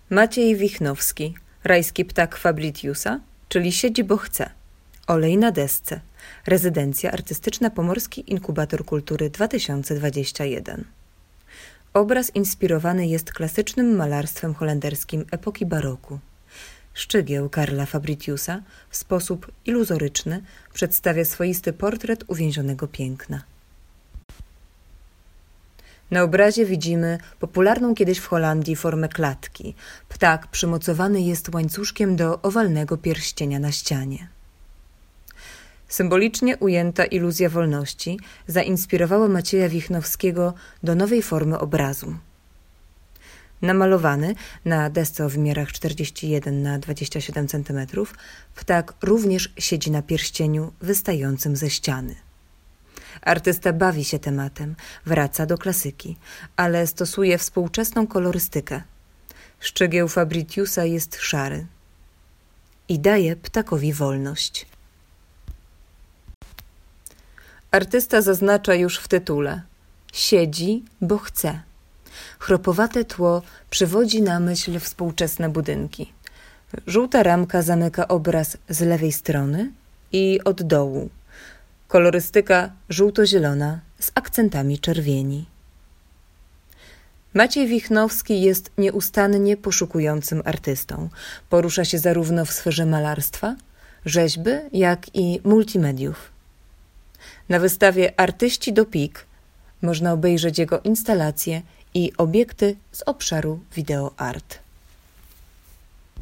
Maciej Wichnowski, rajski ptak Fabritiusa, czyli siedzi, bo chce. Olej na desce. Rezydencja artystyczna Pomorski Inkubator Kultury 2021. Obraz inspirowany jest klasycznym malarstwem holenderskim epoki baroku. Szczygieł Karla Fabritiusa w sposób iluzoryczny przedstawia swoisty portret uwięzionego piękna. Na obrazie widzimy popularną kiedyś w Holandii formę klatki. Ptak przymocowany jest łańcuszkiem do owalnego pierścienia na ścianie. Symbolicznie ujęta iluzja wolności zainspirowała Macieja Wichnowskiego do nowej formy obrazu. Namalowany na desce o wymiarach 41 na 27 cm, ptak również siedzi na pierścieniu wystającym ze ściany. Artysta bawi się tematem, wraca do klasyki, ale stosuje współczesną kolorystykę. Szczygieł Fabritiusa jest szary i daje ptakowi wolność. Artysta zaznacza już w tytule: siedzi, bo chce. Chropowate tło przywodzi na myśl współczesne budynki. Żółta ramka zamyka obraz z lewej strony i od dołu. Kolorystyka żółto-zielona z akcentami czerwieni. Maciej Wichnowski jest nieustannie poszukującym artystą. Porusza się zarówno w sferze malarstwa, rzeźby, jak i multimediów. Na wystawie Artyści do Pik można obejrzeć jego instalacje i obiekty z obszaru wideo art.